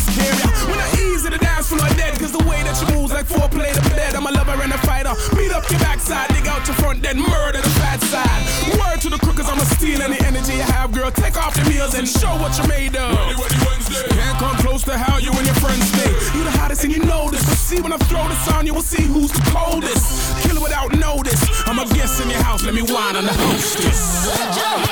scare ya. When I ease in the dance floor dead, cause the way that you move like foreplay to bed. I'm a lover and a fighter. Beat up your backside, dig out your front, then murder the fat side. Word to the crookers, I'ma steal any energy you have, girl. Take off the meals and show what you're made of. Can't come close to how you and your friends stay. You the hottest and you know this. But see when I throw this on, you will see who's the coldest. Kill it without notice. I'm a guest in your house, let me whine on the hostess.